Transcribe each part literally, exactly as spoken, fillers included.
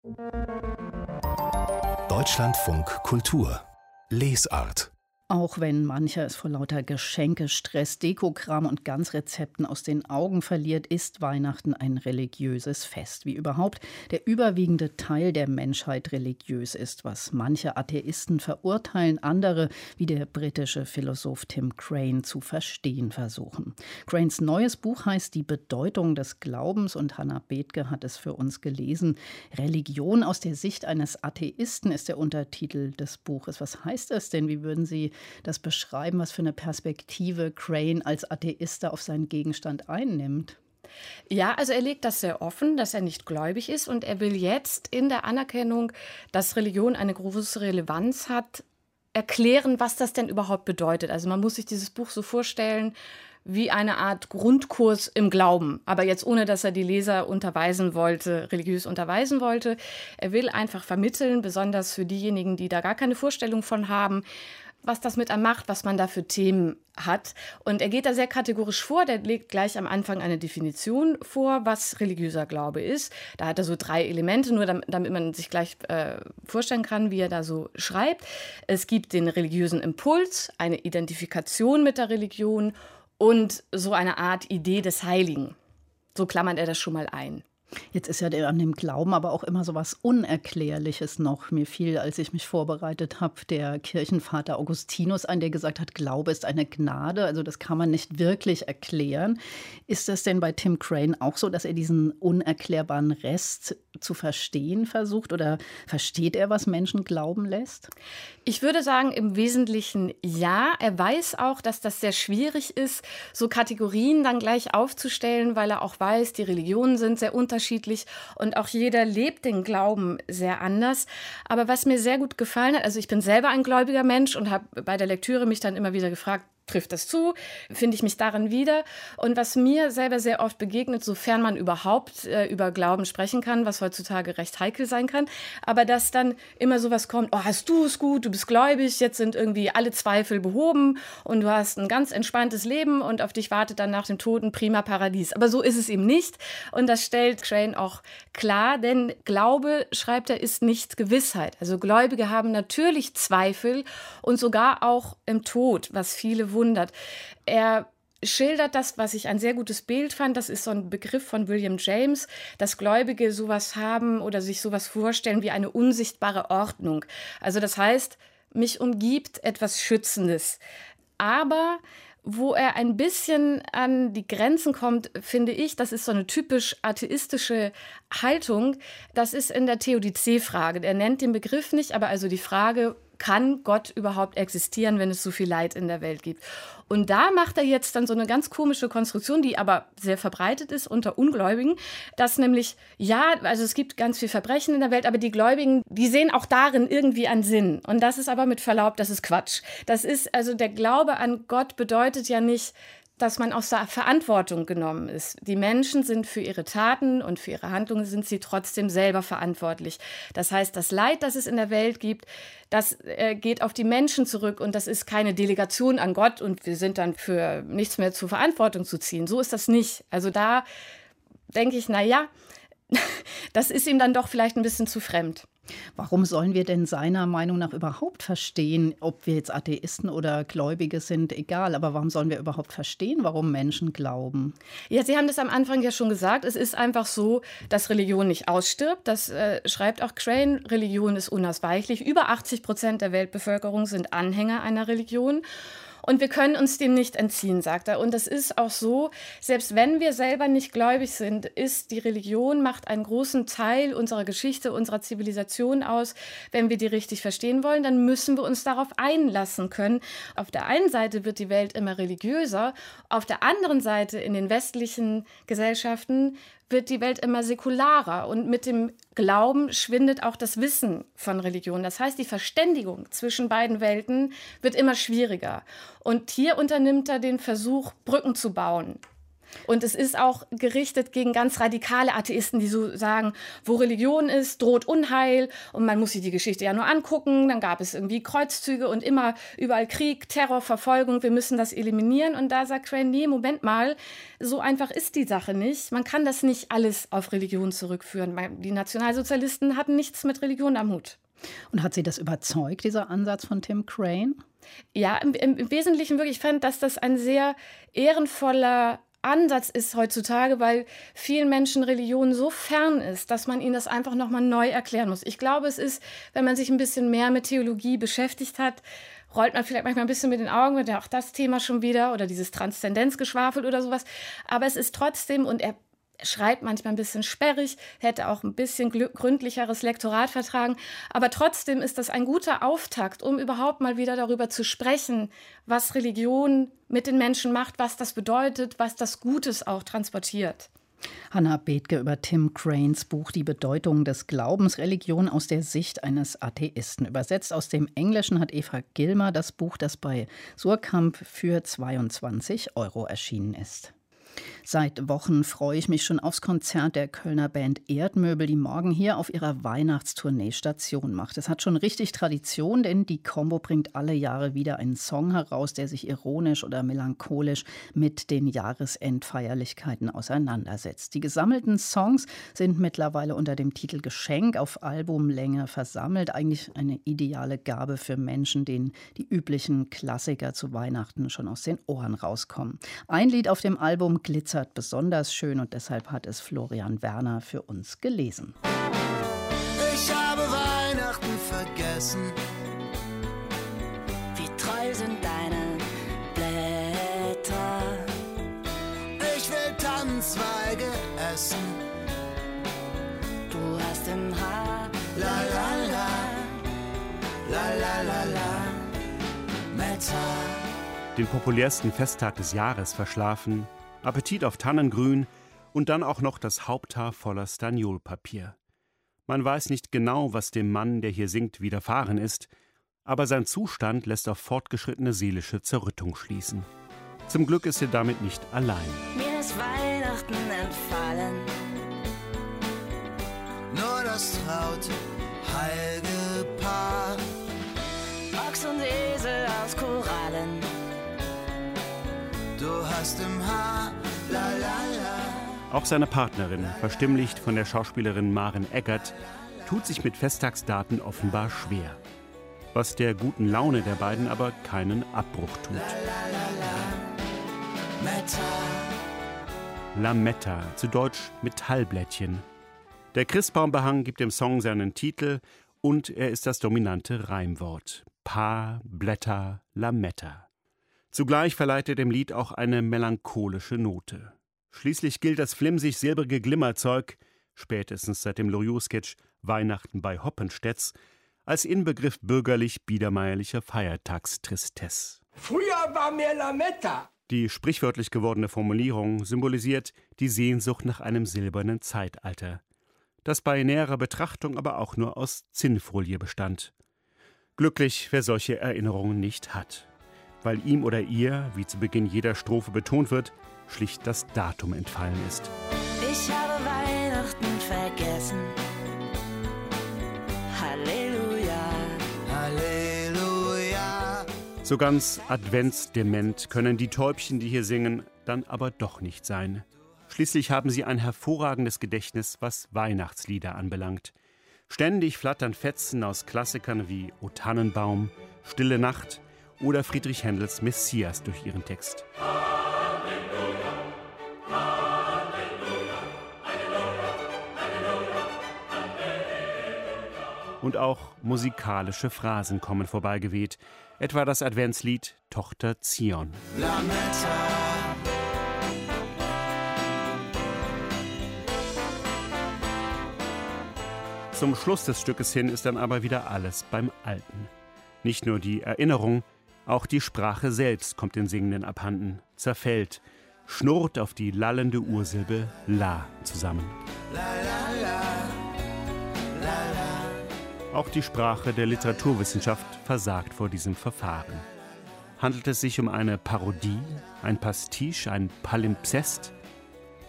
Deutschlandfunk Kultur Lesart. Auch wenn mancher es vor lauter Geschenkestress, Dekokram und Ganzrezepten aus den Augen verliert, ist Weihnachten ein religiöses Fest. Wie überhaupt der überwiegende Teil der Menschheit religiös ist, was manche Atheisten verurteilen, andere, wie der britische Philosoph Tim Crane, zu verstehen versuchen. Cranes neues Buch heißt Die Bedeutung des Glaubens und Hannah Bethke hat es für uns gelesen. Religion aus der Sicht eines Atheisten ist der Untertitel des Buches. Was heißt das denn? Wie würden Sie das beschreiben, was für eine Perspektive Crane als Atheist da auf seinen Gegenstand einnimmt? Ja, also er legt das sehr offen, dass er nicht gläubig ist und er will jetzt in der Anerkennung, dass Religion eine große Relevanz hat, erklären, was das denn überhaupt bedeutet. Also man muss sich dieses Buch so vorstellen wie eine Art Grundkurs im Glauben, aber jetzt ohne, dass er die Leser unterweisen wollte, religiös unterweisen wollte. Er will einfach vermitteln, besonders für diejenigen, die da gar keine Vorstellung von haben, was das mit einem macht, was man da für Themen hat. Und er geht da sehr kategorisch vor. Der legt gleich am Anfang eine Definition vor, was religiöser Glaube ist. Da hat er so drei Elemente, nur damit, damit man sich gleich äh, vorstellen kann, wie er da so schreibt. Es gibt den religiösen Impuls, eine Identifikation mit der Religion und so eine Art Idee des Heiligen. So klammert er das schon mal ein. Jetzt ist ja an dem Glauben aber auch immer so was Unerklärliches noch. Mir fiel, als ich mich vorbereitet habe, der Kirchenvater Augustinus ein, der gesagt hat, Glaube ist eine Gnade. Also das kann man nicht wirklich erklären. Ist das denn bei Tim Crane auch so, dass er diesen unerklärbaren Rest zu verstehen versucht? Oder versteht er, was Menschen glauben lässt? Ich würde sagen, im Wesentlichen ja. Er weiß auch, dass das sehr schwierig ist, so Kategorien dann gleich aufzustellen, weil er auch weiß, die Religionen sind sehr unterschiedlich. Und auch jeder lebt den Glauben sehr anders. Aber was mir sehr gut gefallen hat, also ich bin selber ein gläubiger Mensch und habe bei der Lektüre mich dann immer wieder gefragt, trifft das zu? Finde ich mich darin wieder? Und was mir selber sehr oft begegnet, sofern man überhaupt äh, über Glauben sprechen kann, was heutzutage recht heikel sein kann, aber dass dann immer sowas kommt, oh, hast du es gut, du bist gläubig, jetzt sind irgendwie alle Zweifel behoben und du hast ein ganz entspanntes Leben und auf dich wartet dann nach dem Tod ein prima Paradies. Aber so ist es eben nicht und das stellt Crane auch klar, denn Glaube, schreibt er, ist nicht Gewissheit. Also Gläubige haben natürlich Zweifel und sogar auch im Tod, was viele wundert. Er schildert das, was ich ein sehr gutes Bild fand, das ist so ein Begriff von William James, dass Gläubige sowas haben oder sich sowas vorstellen wie eine unsichtbare Ordnung. Also das heißt, mich umgibt etwas Schützendes. Aber wo er ein bisschen an die Grenzen kommt, finde ich, das ist so eine typisch atheistische Haltung, das ist in der Theodizee-Frage. Er nennt den Begriff nicht, aber also die Frage, kann Gott überhaupt existieren, wenn es so viel Leid in der Welt gibt? Und da macht er jetzt dann so eine ganz komische Konstruktion, die aber sehr verbreitet ist unter Ungläubigen, dass nämlich, ja, also es gibt ganz viel Verbrechen in der Welt, aber die Gläubigen, die sehen auch darin irgendwie einen Sinn. Und das ist aber mit Verlaub, das ist Quatsch. Das ist, also der Glaube an Gott bedeutet ja nicht, dass man aus der Verantwortung genommen ist. Die Menschen sind für ihre Taten und für ihre Handlungen sind sie trotzdem selber verantwortlich. Das heißt, das Leid, das es in der Welt gibt, das äh, geht auf die Menschen zurück und das ist keine Delegation an Gott und wir sind dann für nichts mehr zur Verantwortung zu ziehen. So ist das nicht. Also da denke ich, na ja, das ist ihm dann doch vielleicht ein bisschen zu fremd. Warum sollen wir denn seiner Meinung nach überhaupt verstehen, ob wir jetzt Atheisten oder Gläubige sind, egal, aber warum sollen wir überhaupt verstehen, warum Menschen glauben? Ja, Sie haben das am Anfang ja schon gesagt, es ist einfach so, dass Religion nicht ausstirbt, das äh, schreibt auch Crane, Religion ist unausweichlich, über achtzig Prozent der Weltbevölkerung sind Anhänger einer Religion. Und wir können uns dem nicht entziehen, sagt er. Und das ist auch so, selbst wenn wir selber nicht gläubig sind, ist die Religion, macht einen großen Teil unserer Geschichte, unserer Zivilisation aus. Wenn wir die richtig verstehen wollen, dann müssen wir uns darauf einlassen können. Auf der einen Seite wird die Welt immer religiöser, auf der anderen Seite in den westlichen Gesellschaften wird die Welt immer säkularer und mit dem Glauben schwindet auch das Wissen von Religion. Das heißt, die Verständigung zwischen beiden Welten wird immer schwieriger. Und hier unternimmt er den Versuch, Brücken zu bauen. Und es ist auch gerichtet gegen ganz radikale Atheisten, die so sagen, wo Religion ist, droht Unheil und man muss sich die Geschichte ja nur angucken. Dann gab es irgendwie Kreuzzüge und immer überall Krieg, Terror, Verfolgung. Wir müssen das eliminieren. Und da sagt Crane, nee, Moment mal, so einfach ist die Sache nicht. Man kann das nicht alles auf Religion zurückführen. Die Nationalsozialisten hatten nichts mit Religion am Hut. Und hat Sie das überzeugt, dieser Ansatz von Tim Crane? Ja, im, im Wesentlichen wirklich. Ich fand, dass das ein sehr ehrenvoller Ansatz ist heutzutage, weil vielen Menschen Religion so fern ist, dass man ihnen das einfach nochmal neu erklären muss. Ich glaube, es ist, wenn man sich ein bisschen mehr mit Theologie beschäftigt hat, rollt man vielleicht manchmal ein bisschen mit den Augen, mit ja auch das Thema schon wieder oder dieses Transzendenzgeschwafel oder sowas. Aber es ist trotzdem, und er schreibt manchmal ein bisschen sperrig, hätte auch ein bisschen gründlicheres Lektorat vertragen. Aber trotzdem ist das ein guter Auftakt, um überhaupt mal wieder darüber zu sprechen, was Religion mit den Menschen macht, was das bedeutet, was das Gutes auch transportiert. Hannah Bethge über Tim Cranes Buch Die Bedeutung des Glaubens, Religion aus der Sicht eines Atheisten. Übersetzt aus dem Englischen hat Eva Gilmer das Buch, das bei Suhrkamp für zweiundzwanzig Euro erschienen ist. Seit Wochen freue ich mich schon aufs Konzert der Kölner Band Erdmöbel, die morgen hier auf ihrer Weihnachtstournee Station macht. Es hat schon richtig Tradition, denn die Combo bringt alle Jahre wieder einen Song heraus, der sich ironisch oder melancholisch mit den Jahresendfeierlichkeiten auseinandersetzt. Die gesammelten Songs sind mittlerweile unter dem Titel Geschenk auf Albumlänge versammelt. Eigentlich eine ideale Gabe für Menschen, denen die üblichen Klassiker zu Weihnachten schon aus den Ohren rauskommen. Ein Lied auf dem Album glitzert besonders schön und deshalb hat es Florian Werner für uns gelesen. Ich habe Weihnachten vergessen. Wie treu sind deine Blätter? Ich will Tannenzweige essen. Du hast im Haar La la la, la la la la, Meta. Den populärsten Festtag des Jahres verschlafen, Appetit auf Tannengrün und dann auch noch das Haupthaar voller Staniolpapier. Man weiß nicht genau, was dem Mann, der hier singt, widerfahren ist, aber sein Zustand lässt auf fortgeschrittene seelische Zerrüttung schließen. Zum Glück ist er damit nicht allein. Mir ist Weihnachten entfallen. Nur das traute, heilige Paar. Ochs und Esel aus Korallen. Du hast im Haar, la la la. Auch seine Partnerin, verstimmlicht von der Schauspielerin Maren Eggert, tut sich mit Festtagsdaten offenbar schwer. Was der guten Laune der beiden aber keinen Abbruch tut. Lametta, zu Deutsch Metallblättchen. Der Christbaumbehang gibt dem Song seinen Titel und er ist das dominante Reimwort. Paar, Blätter, Lametta. Zugleich verleiht er dem Lied auch eine melancholische Note. Schließlich gilt das flimsig-silbrige Glimmerzeug, spätestens seit dem Loriot-Sketch Weihnachten bei Hoppenstedts, als Inbegriff bürgerlich-biedermeierlicher Feiertagstristesse. Früher war mehr Lametta. Die sprichwörtlich gewordene Formulierung symbolisiert die Sehnsucht nach einem silbernen Zeitalter, das bei näherer Betrachtung aber auch nur aus Zinnfolie bestand. Glücklich, wer solche Erinnerungen nicht hat, weil ihm oder ihr, wie zu Beginn jeder Strophe betont wird, schlicht das Datum entfallen ist. Ich habe Weihnachten vergessen. Halleluja. Halleluja. So ganz adventsdement können die Täubchen, die hier singen, dann aber doch nicht sein. Schließlich haben sie ein hervorragendes Gedächtnis, was Weihnachtslieder anbelangt. Ständig flattern Fetzen aus Klassikern wie O Tannenbaum, Stille Nacht oder Friedrich Händels Messias durch ihren Text. Und auch musikalische Phrasen kommen vorbeigeweht, etwa das Adventslied Tochter Zion. Lametta. Zum Schluss des Stückes hin ist dann aber wieder alles beim Alten. Nicht nur die Erinnerung, auch die Sprache selbst kommt den Singenden abhanden, zerfällt, schnurrt auf die lallende Ursilbe La zusammen. La, la, la. La, la. Auch die Sprache der Literaturwissenschaft versagt vor diesem Verfahren. Handelt es sich um eine Parodie, ein Pastiche, ein Palimpsest?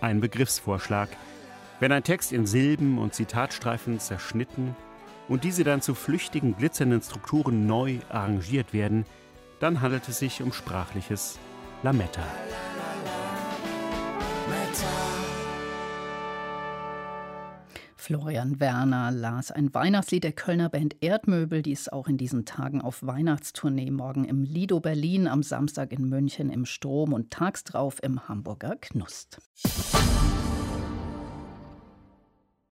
Ein Begriffsvorschlag. Wenn ein Text in Silben und Zitatstreifen zerschnitten und diese dann zu flüchtigen, glitzernden Strukturen neu arrangiert werden, dann handelt es sich um sprachliches Lametta. Florian Werner las ein Weihnachtslied der Kölner Band Erdmöbel. Die ist auch in diesen Tagen auf Weihnachtstournee. Morgen im Lido Berlin, am Samstag in München im Strom und tags drauf im Hamburger Knust.